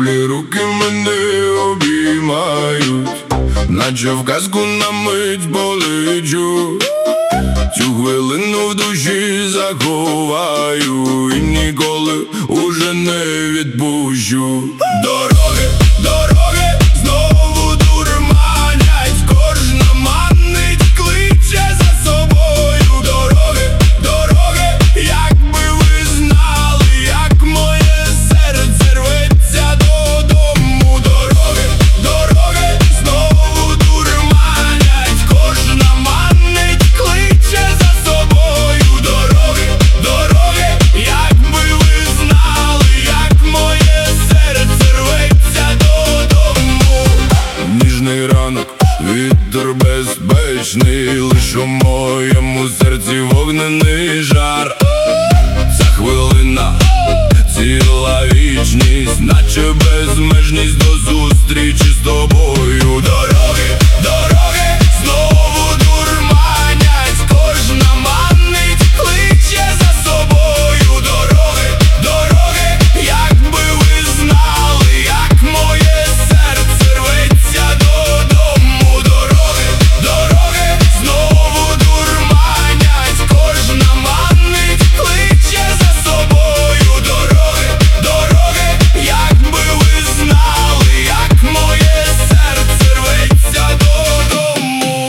теплі руки мене обіймають, наче в казку на мить полечу. Цю хвилину в душі заховаю і ніколи уже не відпущу. Дороги, дороги знову дурманять, кожна манить, кличе за собою. Дороги, дороги, якби ви знали, як моє серце рветься додому. Дороги, дороги знову дурманять, кожна манить, кличе за собою. Дороги, дороги, якби ви знали, як моє серце рветься додому. Ніжний ранок, вітер безпечний, лиш у моєму серці вогнений жар. Ця хвилина, ціла вічність, наче безмежність до зустрічі з тобою. Дороги, дороги знову дурманять, кожна манить, кличе за собою. Дороги, дороги, якби ви знали, як моє серце рветься додому. Дороги, дороги знову дурманять, кожна манить, кличе за собою. Дороги, дороги, якби ви знали, як моє серце рветься додому.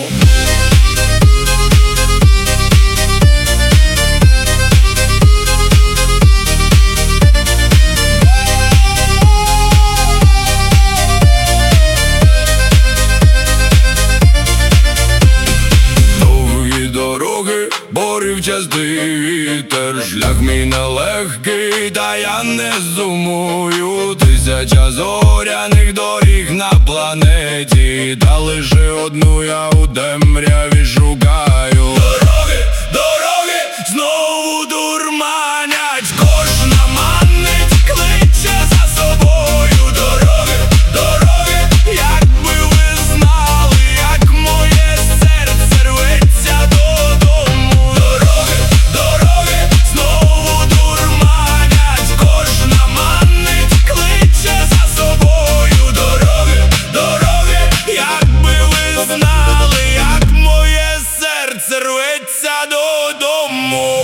Довгі дороги, поривчастий вітер, шлях мій нелегкий, та я не сумую. Тисяча зоряних доріг на планеті, та лише одну я у темряві шукаю. Дороги, дороги знову дурманять, кожна манить, кличе за собою. Дороги, дороги, якби ви знали, як моє серце рветься додому. Дороги, дороги знову дурманять, кожна манить, кличе за собою. Дороги, дороги, якби ви знали, як моє серце рветься додому.